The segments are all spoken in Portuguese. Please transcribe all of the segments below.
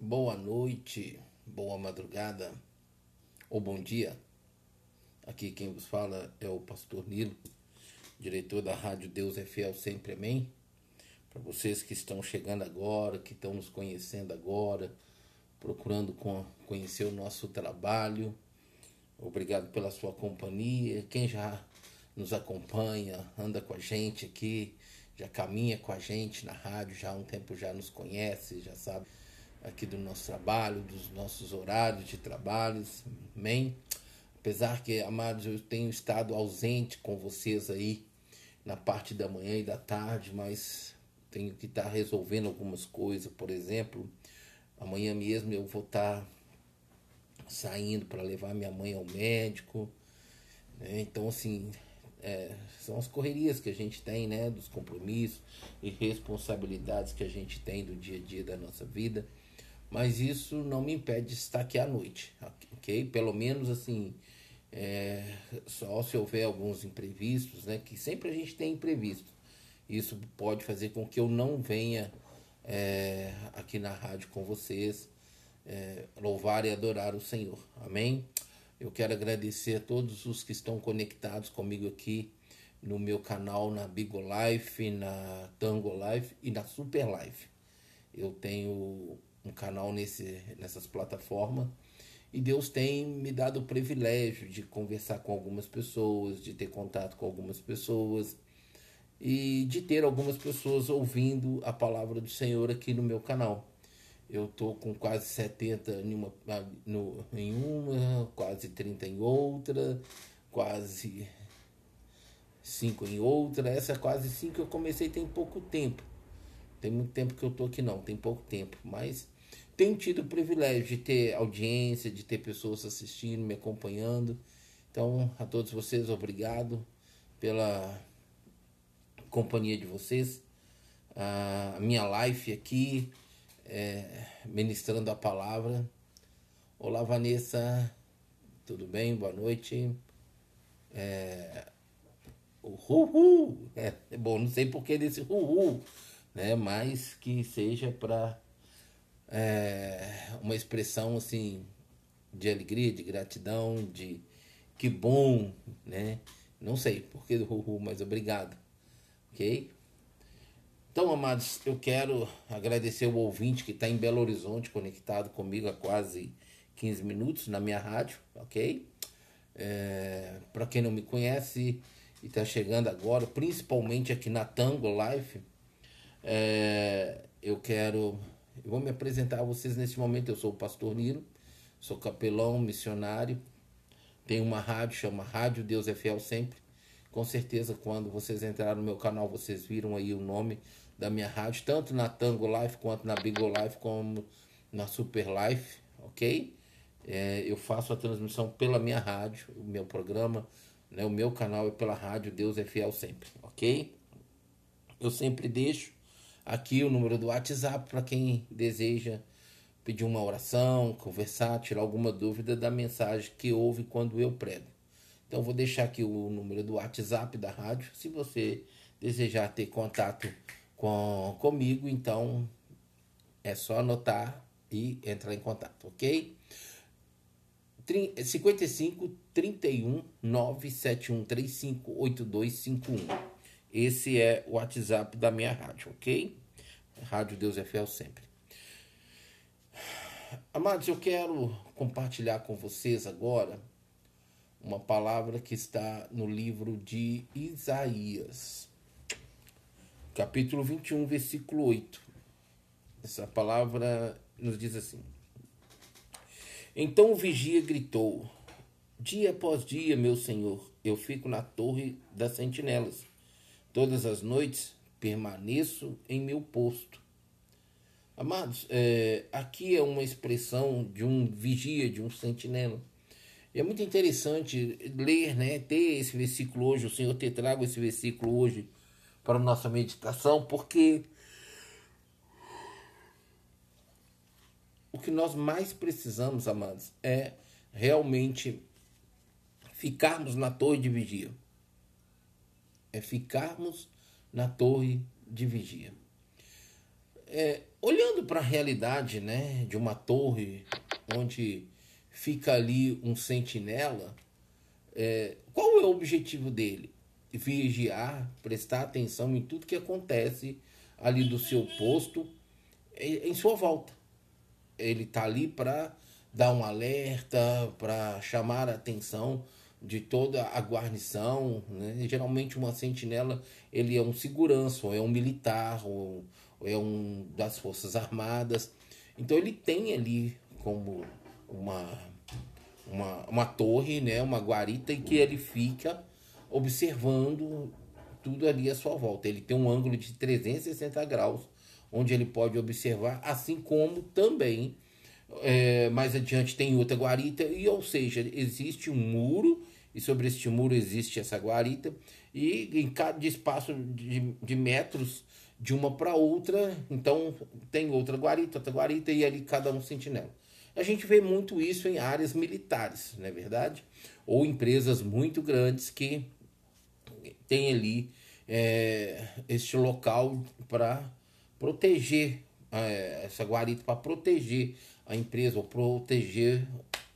Boa noite, boa madrugada ou bom dia. Aqui quem vos fala é o pastor Nilo, diretor da Rádio Deus é Fiel Sempre Amém. Para vocês que estão chegando agora, que estão nos conhecendo agora, procurando conhecer o nosso trabalho, obrigado pela sua companhia. Quem já nos acompanha, anda com a gente aqui, já caminha com a gente na rádio, já há um tempo já nos conhece, já sabe aqui do nosso trabalho, dos nossos horários de trabalhos, amém? Apesar que, amados, eu tenho estado ausente com vocês aí na parte da manhã e da tarde, mas tenho que estar resolvendo algumas coisas. Por exemplo, amanhã mesmo eu vou estar saindo para levar minha mãe ao médico, né? Então, assim, são as correrias que a gente tem, né? Dos compromissos e responsabilidades que a gente tem do dia a dia da nossa vida. Mas isso não me impede de estar aqui à noite, ok? Pelo menos assim, só se houver alguns imprevistos, né? Que sempre a gente tem imprevisto. Isso pode fazer com que eu não venha aqui na rádio com vocês louvar e adorar o Senhor, amém? Eu quero agradecer a todos os que estão conectados comigo aqui no meu canal, na Bigo Life, na Tango Life e na Super Life. Eu tenho um canal nessas plataformas e Deus tem me dado o privilégio de conversar com algumas pessoas, de ter contato com algumas pessoas e de ter algumas pessoas ouvindo a palavra do Senhor aqui no meu canal. Eu tô com quase 70 em uma, quase 30 em outra, quase 5 em outra. Essa quase 5 eu comecei tem pouco tempo. Tem muito tempo que eu tô aqui não, tem pouco tempo, mas tenho tido o privilégio de ter audiência, de ter pessoas assistindo, me acompanhando. Então, a todos vocês, obrigado pela companhia de vocês. A minha live aqui, ministrando a palavra. Olá, Vanessa, tudo bem? Boa noite. Uhul! É bom, não sei por que desse uhul, né? Mas que seja para uma expressão assim de alegria, de gratidão, de que bom, né? Não sei por que do uhul, mas obrigado, ok? Então, amados, eu quero agradecer o ouvinte que está em Belo Horizonte conectado comigo há quase 15 minutos na minha rádio, ok? Para quem não me conhece e está chegando agora, principalmente aqui na Tango Life, eu vou me apresentar a vocês nesse momento. Eu sou o pastor Nilo, sou capelão, missionário, tenho uma rádio, chama Rádio Deus é Fiel Sempre. Com certeza, quando vocês entraram no meu canal, vocês viram aí o nome da minha rádio, tanto na Tango Life, quanto na Bigo Life, como na Super Life, ok? Eu faço a transmissão pela minha rádio, o meu programa, né, o meu canal é pela rádio Deus é Fiel Sempre, ok? Eu sempre deixo aqui o número do WhatsApp para quem deseja pedir uma oração, conversar, tirar alguma dúvida da mensagem que ouve quando eu prego. Então eu vou deixar aqui o número do WhatsApp da rádio. Se você desejar ter contato comigo, então é só anotar e entrar em contato, ok? 55 31 971 35 8251. Esse é o WhatsApp da minha rádio, ok? Rádio Deus é Fiel Sempre. Amados, eu quero compartilhar com vocês agora uma palavra que está no livro de Isaías, capítulo 21, versículo 8. Essa palavra nos diz assim: Então o vigia gritou: Dia após dia, meu senhor, eu fico na torre das sentinelas. Todas as noites permaneço em meu posto. Amados, aqui é uma expressão de um vigia, de um sentinela. E é muito interessante ler, né, ter esse versículo hoje, o Senhor ter trago esse versículo hoje para a nossa meditação, porque o que nós mais precisamos, amados, é realmente ficarmos na torre de vigia. É ficarmos na torre de vigia. Olhando para a realidade, né, de uma torre onde fica ali um sentinela, qual é o objetivo dele? Vigiar, prestar atenção em tudo que acontece ali do seu posto em sua volta. Ele está ali para dar um alerta, para chamar a atenção de toda a guarnição, né? Geralmente uma sentinela ele é um segurança, ou é um militar, ou é um das forças armadas. Então ele tem ali como uma, uma torre, né? Uma guarita, em que ele fica observando tudo ali à sua volta. Ele tem um ângulo de 360 graus, onde ele pode observar, assim como também mais adiante tem outra guarita, e ou seja, existe um muro, e sobre este muro existe essa guarita, e em cada espaço de metros de uma para outra, então tem outra guarita, e ali cada um sentinela. A gente vê muito isso em áreas militares, não é verdade? Ou empresas muito grandes que tem ali este local para proteger essa guarita, para proteger a empresa ou proteger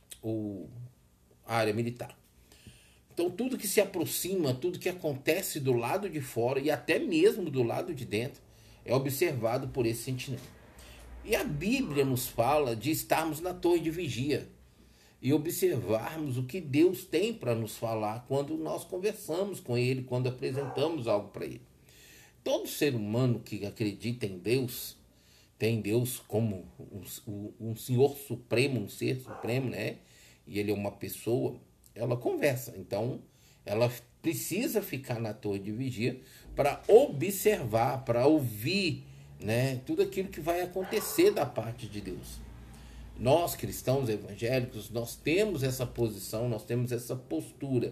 a área militar. Então tudo que se aproxima, tudo que acontece do lado de fora e até mesmo do lado de dentro é observado por esse sentinela. E a Bíblia nos fala de estarmos na torre de vigia e observarmos o que Deus tem para nos falar quando nós conversamos com Ele, quando apresentamos algo para Ele. Todo ser humano que acredita em Deus, tem Deus como um Senhor Supremo, um ser supremo, né? E Ele é uma pessoa, ela conversa. Então, ela precisa ficar na torre de vigia para observar, para ouvir, né? Tudo aquilo que vai acontecer da parte de Deus. Nós, cristãos evangélicos, nós temos essa posição, nós temos essa postura.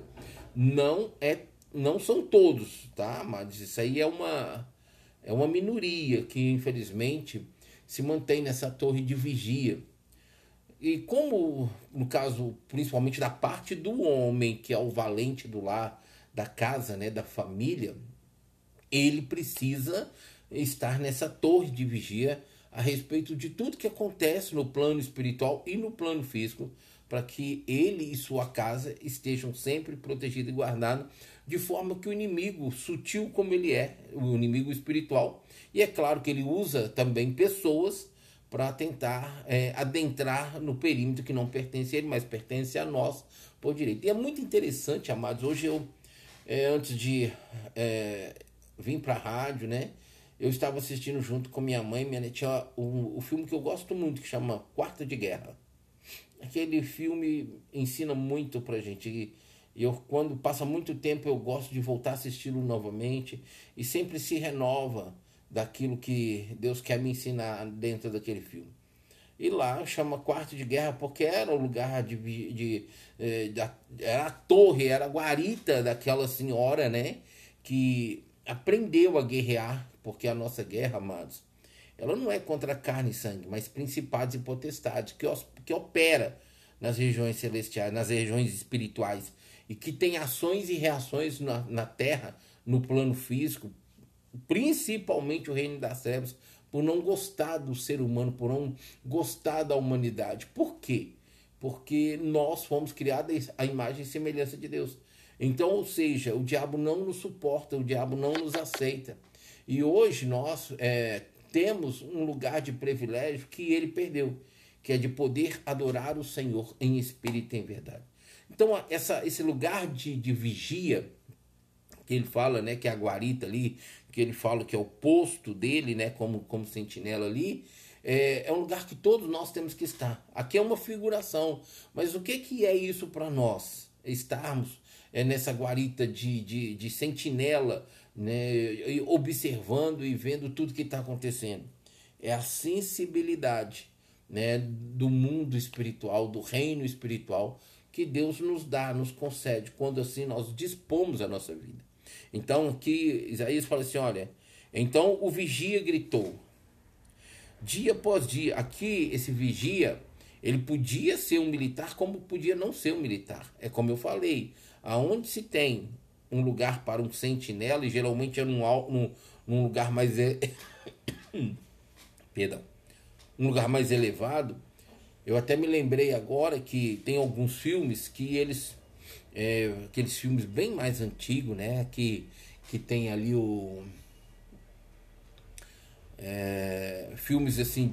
Não são todos, tá? Mas isso aí é uma minoria que, infelizmente, se mantém nessa torre de vigia. E como, no caso, principalmente da parte do homem, que é o valente do lar, da casa, né, da família, ele precisa estar nessa torre de vigia a respeito de tudo que acontece no plano espiritual e no plano físico, para que ele e sua casa estejam sempre protegidos e guardados, de forma que o inimigo, sutil como ele é, o inimigo espiritual, e é claro que ele usa também pessoas para tentar adentrar no perímetro que não pertence a ele, mas pertence a nós por direito. E é muito interessante, amados, hoje eu, antes de vir para a rádio, né, eu estava assistindo junto com minha mãe e minha netinha o filme que eu gosto muito, que chama Quarto de Guerra. Aquele filme ensina muito pra gente. E eu, quando passa muito tempo, eu gosto de voltar a assisti-lo novamente. E sempre se renova daquilo que Deus quer me ensinar dentro daquele filme. E lá chama Quarto de Guerra porque era o lugar era a torre, era a guarita daquela senhora, né? Que aprendeu a guerrear, porque a nossa guerra, amados, ela não é contra carne e sangue, mas principados e potestades que opera nas regiões celestiais, nas regiões espirituais, e que tem ações e reações na terra, no plano físico, principalmente o reino das trevas, por não gostar do ser humano, por não gostar da humanidade. Por quê? Porque nós fomos criados à imagem e semelhança de Deus. Então, ou seja, o diabo não nos suporta, o diabo não nos aceita. E hoje nós temos um lugar de privilégio que ele perdeu, que é de poder adorar o Senhor em espírito e em verdade. Então, esse lugar de vigia, que ele fala, né, que é a guarita ali, que ele fala que é o posto dele, né, como sentinela ali, é um lugar que todos nós temos que estar. Aqui é uma figuração, mas o que é isso para nós? Estarmos nessa guarita de sentinela, né, observando e vendo tudo que está acontecendo. É a sensibilidade, né, do mundo espiritual, do reino espiritual, que Deus nos dá, nos concede, quando assim nós dispomos a nossa vida. Então aqui Isaías fala assim, olha, então o vigia gritou, dia após dia. Aqui esse vigia, ele podia ser um militar como podia não ser um militar. É como eu falei, aonde se tem um lugar para um sentinela, e geralmente é num lugar mais perdão, um lugar mais elevado. Eu até me lembrei agora que tem alguns filmes que eles, aqueles filmes bem mais antigos, né, que tem ali filmes assim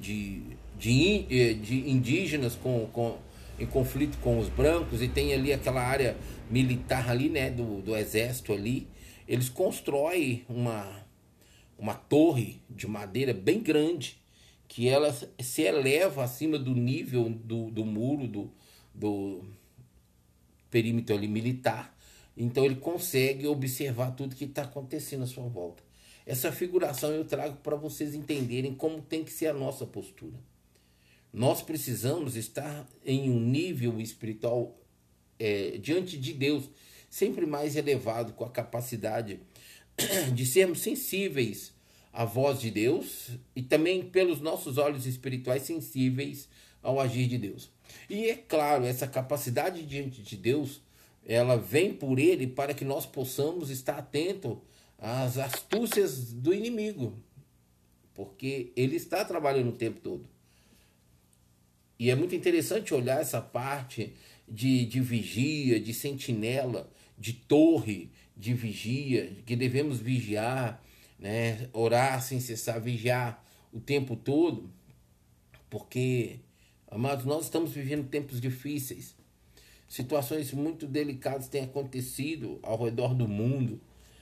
de indígenas em conflito com os brancos, e tem ali aquela área militar ali, né, do exército ali. Eles constroem uma torre de madeira bem grande, que ela se eleva acima do nível do muro do perímetro ali militar. Então ele consegue observar tudo que está acontecendo à sua volta. Essa figuração eu trago para vocês entenderem como tem que ser a nossa postura. Nós precisamos estar em um nível espiritual diante de Deus sempre mais elevado, com a capacidade de sermos sensíveis à voz de Deus e também pelos nossos olhos espirituais sensíveis ao agir de Deus. E é claro, essa capacidade diante de Deus, ela vem por Ele para que nós possamos estar atentos às astúcias do inimigo, porque ele está trabalhando o tempo todo. E é muito interessante olhar essa parte de vigia, de sentinela, de torre de vigia, que devemos vigiar, né? Orar sem cessar, vigiar o tempo todo, porque, amados, nós estamos vivendo tempos difíceis. Situações muito delicadas têm acontecido ao redor do mundo.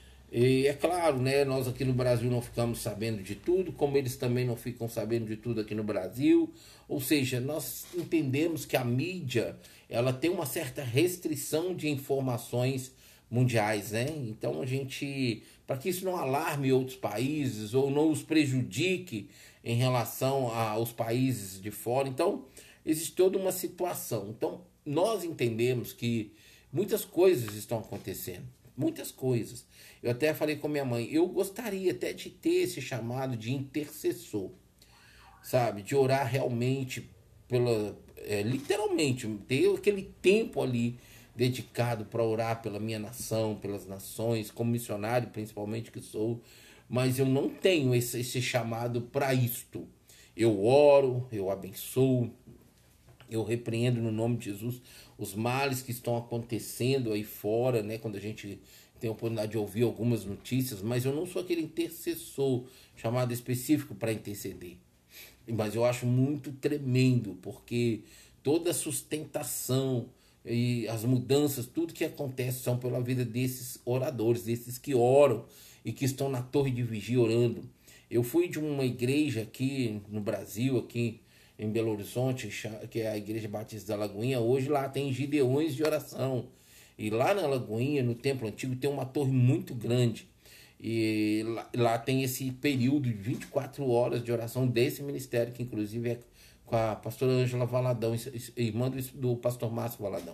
E é claro, né, nós aqui no Brasil não ficamos sabendo de tudo, como eles também não ficam sabendo de tudo aqui no Brasil. Ou seja, nós entendemos que a mídia, ela tem uma certa restrição de informações mundiais, né? Então a gente, para que isso não alarme outros países ou não os prejudique em relação aos países de fora, então existe toda uma situação. Então nós entendemos que muitas coisas estão acontecendo, muitas coisas. Eu até falei com minha mãe, eu gostaria até de ter esse chamado de intercessor, sabe? De orar realmente literalmente, ter aquele tempo ali dedicado para orar pela minha nação, pelas nações, como missionário principalmente que sou, mas eu não tenho esse chamado para isto. Eu oro, eu abençoo, eu repreendo no nome de Jesus os males que estão acontecendo aí fora, né? Quando a gente tem a oportunidade de ouvir algumas notícias, mas eu não sou aquele intercessor chamado específico para interceder. Mas eu acho muito tremendo, porque toda a sustentação e as mudanças, tudo que acontece são pela vida desses oradores, desses que oram e que estão na torre de vigia orando. Eu fui de uma igreja aqui no Brasil, aqui em Belo Horizonte, que é a Igreja Batista da Lagoinha. Hoje lá tem gideões de oração. E lá na Lagoinha, no Templo Antigo, tem uma torre muito grande. E lá tem esse período de 24 horas de oração desse ministério, que inclusive é com a pastora Ângela Valadão, irmã do pastor Márcio Valadão.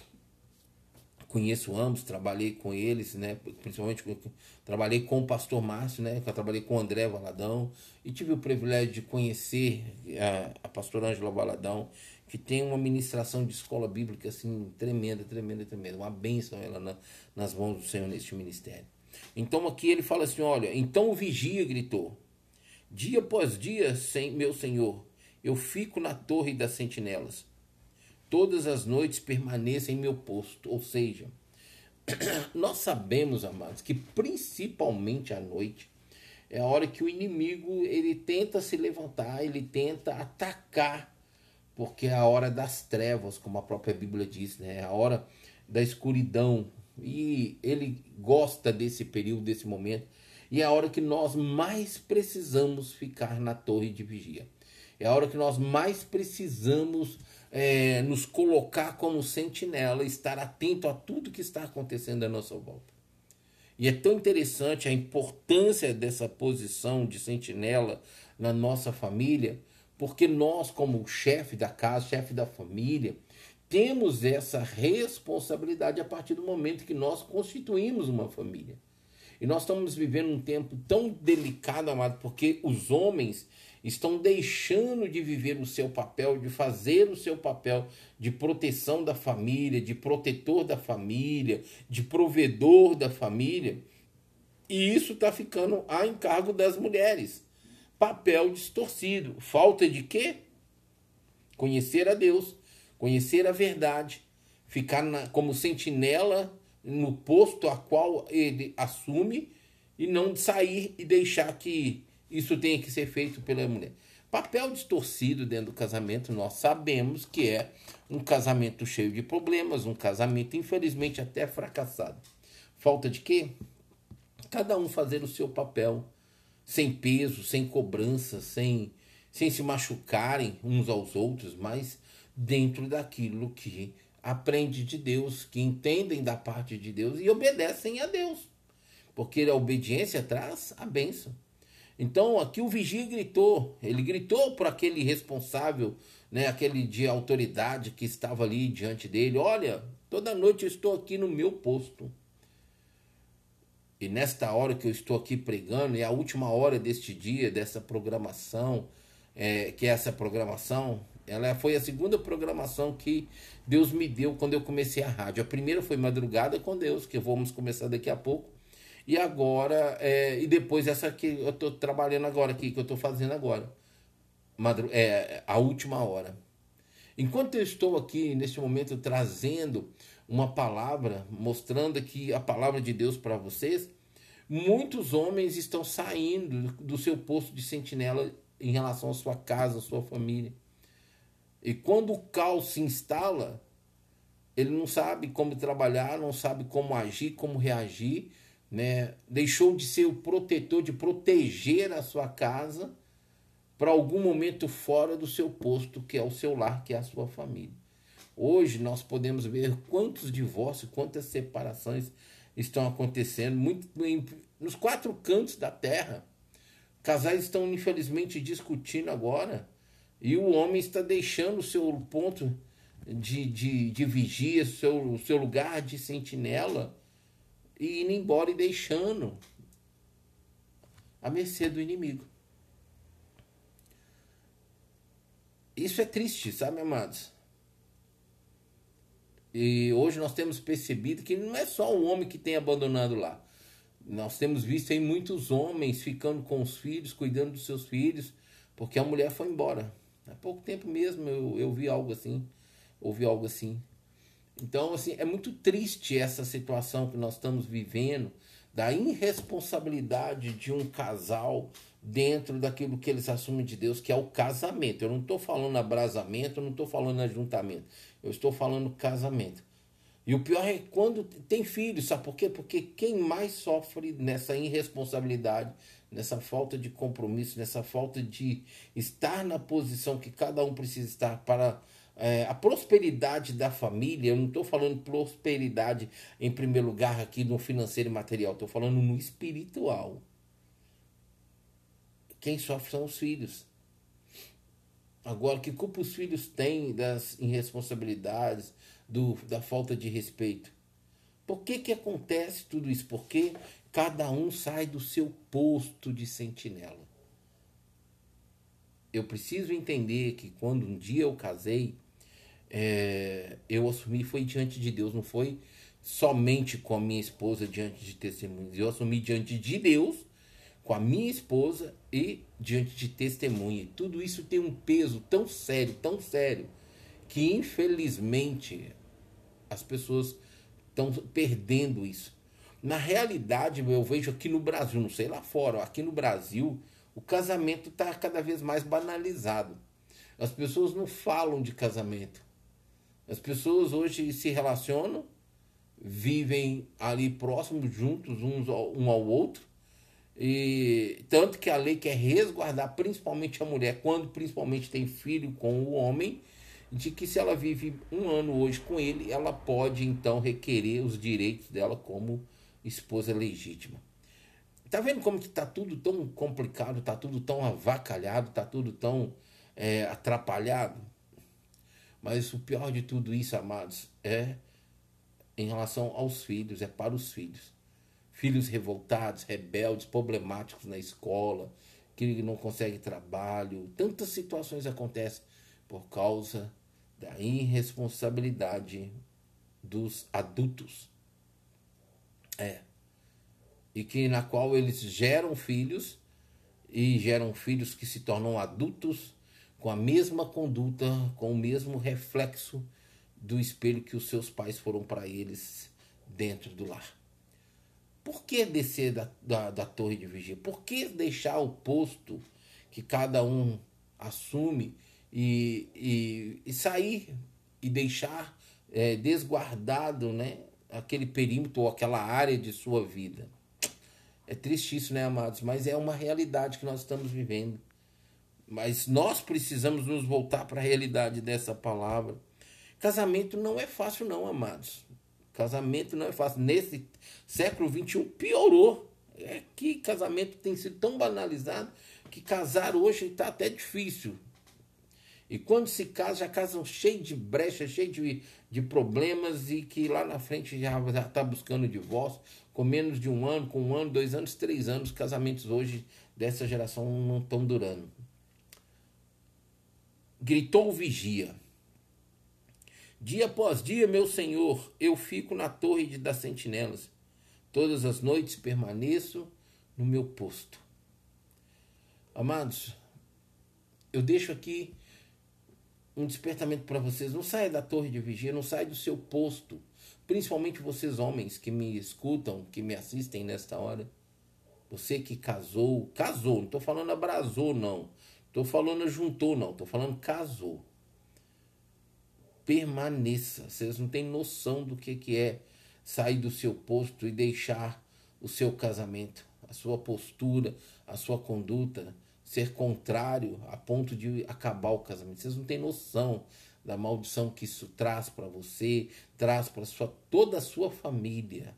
Conheço ambos, trabalhei com eles, né? Principalmente trabalhei com o pastor Márcio, né? Eu trabalhei com o André Valadão e tive o privilégio de conhecer a pastora Ângela Valadão, que tem uma ministração de escola bíblica assim tremenda, tremenda, tremenda, uma bênção ela nas mãos do Senhor neste ministério. Então aqui ele fala assim, olha, então o vigia gritou, dia após dia, meu Senhor, eu fico na torre das sentinelas. Todas as noites permaneço em meu posto. Ou seja, nós sabemos, amados, que principalmente à noite é a hora que o inimigo ele tenta se levantar, ele tenta atacar, porque é a hora das trevas, como a própria Bíblia diz, né? É a hora da escuridão. E ele gosta desse período, desse momento. E é a hora que nós mais precisamos ficar na torre de vigia. É a hora que nós mais precisamos nos colocar como sentinela, estar atento a tudo que está acontecendo à nossa volta. E é tão interessante a importância dessa posição de sentinela na nossa família, porque nós, como chefe da casa, chefe da família, temos essa responsabilidade a partir do momento que nós constituímos uma família. E nós estamos vivendo um tempo tão delicado, amado, porque os homens estão deixando de viver o seu papel, de fazer o seu papel de proteção da família, de protetor da família, de provedor da família. E isso está ficando a encargo das mulheres. papel distorcido. Falta de quê? Conhecer a Deus, conhecer a verdade, ficar como sentinela no posto a qual ele assume e não sair e deixar que isso tenha que ser feito pela mulher. Papel distorcido dentro do casamento, nós sabemos que é um casamento cheio de problemas, um casamento infelizmente até fracassado. Falta de quê? Cada um fazer o seu papel, sem peso, sem cobrança, sem se machucarem uns aos outros, mas dentro daquilo que aprende de Deus, que entendem da parte de Deus e obedecem a Deus. Porque a obediência traz a bênção. Então aqui o vigia gritou, ele gritou para aquele responsável, né, aquele de autoridade que estava ali diante dele: olha, toda noite eu estou aqui no meu posto. E nesta hora que eu estou aqui pregando, é a última hora deste dia, dessa programação, que essa programação, ela foi a segunda programação que Deus me deu quando eu comecei a rádio. A primeira foi Madrugada com Deus, que vamos começar daqui a pouco. E agora, e depois essa que eu estou trabalhando agora aqui, que eu estou fazendo agora. A última hora. Enquanto eu estou aqui, neste momento, trazendo uma palavra, mostrando aqui a palavra de Deus para vocês, muitos homens estão saindo do seu posto de sentinela em relação à sua casa, à sua família. E quando o caos se instala, ele não sabe como trabalhar, não sabe como agir, como reagir, né? Deixou de ser o protetor, de proteger a sua casa para algum momento fora do seu posto, que é o seu lar, que é a sua família. Hoje nós podemos ver quantos divórcios, quantas separações estão acontecendo nos quatro cantos da terra. Casais estão infelizmente discutindo agora e o homem está deixando o seu ponto de vigia, seu lugar de sentinela, e indo embora e deixando à mercê do inimigo. Isso é triste, sabe, amados? E hoje nós temos percebido que não é só o homem que tem abandonado lá. Nós temos visto aí muitos homens ficando com os filhos, cuidando dos seus filhos, porque a mulher foi embora. Há pouco tempo mesmo eu vi algo assim, ouvi algo assim. Então, assim, é muito triste essa situação que nós estamos vivendo, da irresponsabilidade de um casal dentro daquilo que eles assumem de Deus, que é o casamento. Eu não estou falando abrasamento, eu não estou falando ajuntamento, eu estou falando casamento. E o pior é quando tem filhos, sabe por quê? Porque quem mais sofre nessa irresponsabilidade, nessa falta de compromisso, nessa falta de estar na posição que cada um precisa estar para a prosperidade da família. Eu não estou falando prosperidade em primeiro lugar aqui no financeiro e material, estou falando no espiritual. Quem sofre são os filhos. Agora, que culpa os filhos têm das irresponsabilidades, da falta de respeito? Por que acontece tudo isso? Porque cada um sai do seu posto de sentinela. Eu preciso entender que quando um dia eu casei, eu assumi, foi diante de Deus, não foi somente com a minha esposa diante de testemunhas. Eu assumi diante de Deus, com a minha esposa e diante de testemunha. E tudo isso tem um peso tão sério, que infelizmente as pessoas estão perdendo isso. Na realidade, eu vejo aqui no Brasil, não sei lá fora, aqui no Brasil, o casamento está cada vez mais banalizado. As pessoas não falam de casamento. As pessoas hoje se relacionam, vivem ali próximos, juntos, um ao outro, e tanto que a lei quer resguardar principalmente a mulher, quando principalmente tem filho com o homem, de que se ela vive um ano hoje com ele, ela pode então requerer os direitos dela como esposa legítima. Tá vendo como que tá tudo tão complicado, tá tudo tão avacalhado, tá tudo tão atrapalhado? Mas o pior de tudo isso, amados, é em relação aos filhos, é para os filhos. Filhos revoltados, rebeldes, problemáticos na escola, que não conseguem trabalho. Tantas situações acontecem por causa da irresponsabilidade dos adultos. E que na qual eles geram filhos e geram filhos que se tornam adultos com a mesma conduta, com o mesmo reflexo do espelho que os seus pais foram para eles dentro do lar. Por que descer da torre de vigia? Por que deixar o posto que cada um assume e sair e deixar desguardado, né, aquele perímetro ou aquela área de sua vida? É triste isso, né, amados? Mas é uma realidade que nós estamos vivendo. Mas nós precisamos nos voltar para a realidade dessa palavra. Casamento não é fácil, não, amados. Casamento não é fácil. Nesse século XXI piorou. É que casamento tem sido tão banalizado que casar hoje está até difícil. E quando se casa, já casam cheio de brechas, cheio de problemas e que lá na frente já está buscando divórcio com menos de um ano, com 1 ano, 2 anos, 3 anos. Casamentos hoje dessa geração não estão durando. Gritou o vigia. Dia após dia, meu senhor, eu fico na torre das sentinelas. Todas as noites permaneço no meu posto. Amados, eu deixo aqui um despertamento para vocês. Não saia da torre de vigia, não saia do seu posto. Principalmente vocês homens que me escutam, que me assistem nesta hora. Você que casou, não estou falando abrasou, não. Estou falando juntou, não. Estou falando casou. Permaneça. Vocês não têm noção do que é sair do seu posto e deixar o seu casamento, a sua postura, a sua conduta ser contrário a ponto de acabar o casamento. Vocês não têm noção da maldição que isso traz para você, traz para toda a sua família.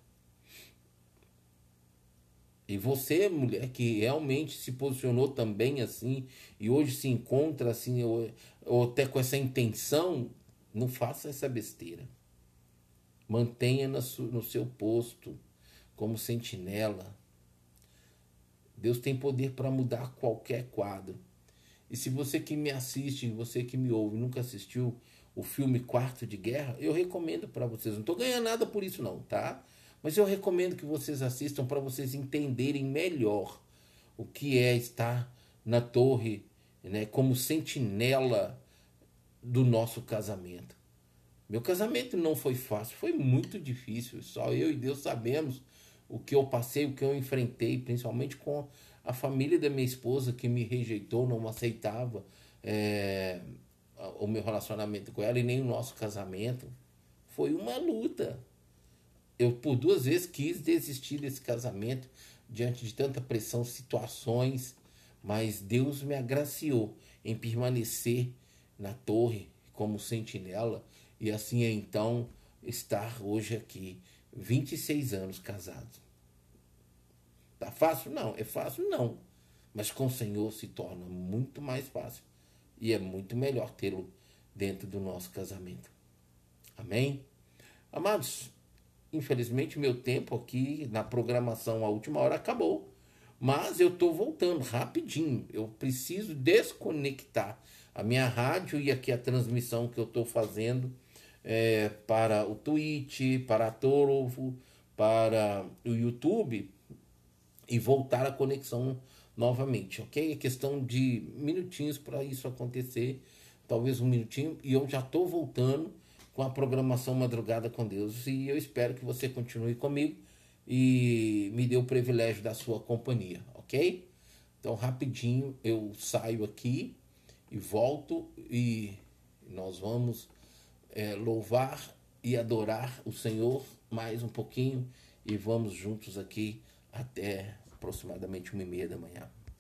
E você, mulher, que realmente se posicionou também assim, e hoje se encontra assim, ou até com essa intenção, não faça essa besteira. Mantenha no seu posto como sentinela. Deus tem poder para mudar qualquer quadro. E se você que me assiste, você que me ouve, nunca assistiu o filme Quarto de Guerra, eu recomendo para vocês. Não estou ganhando nada por isso não, tá? Mas eu recomendo que vocês assistam para vocês entenderem melhor o que é estar na torre, né, como sentinela do nosso casamento. Meu casamento não foi fácil, foi muito difícil. Só eu e Deus sabemos o que eu passei, o que eu enfrentei, principalmente com a família da minha esposa que me rejeitou, não aceitava o meu relacionamento com ela e nem o nosso casamento. Foi uma luta. Eu por 2 vezes quis desistir desse casamento diante de tanta pressão, situações, mas Deus me agraciou em permanecer na torre como sentinela e assim então estar hoje aqui, 26 anos casados. Tá fácil? Não. É fácil? Não. Mas com o Senhor se torna muito mais fácil e é muito melhor tê-lo dentro do nosso casamento. Amém? Amados, infelizmente meu tempo aqui na programação à última hora acabou. Mas eu estou voltando rapidinho. Eu preciso desconectar a minha rádio e aqui a transmissão que eu estou fazendo para o Twitch, para a Torovo, para o YouTube e voltar a conexão novamente, ok? É questão de minutinhos para isso acontecer, talvez 1 minutinho, e eu já estou voltando com a programação Madrugada com Deus e eu espero que você continue comigo e me dê o privilégio da sua companhia, ok? Então rapidinho eu saio aqui e volto e nós vamos louvar e adorar o Senhor mais um pouquinho e vamos juntos aqui até aproximadamente 1h30 da manhã.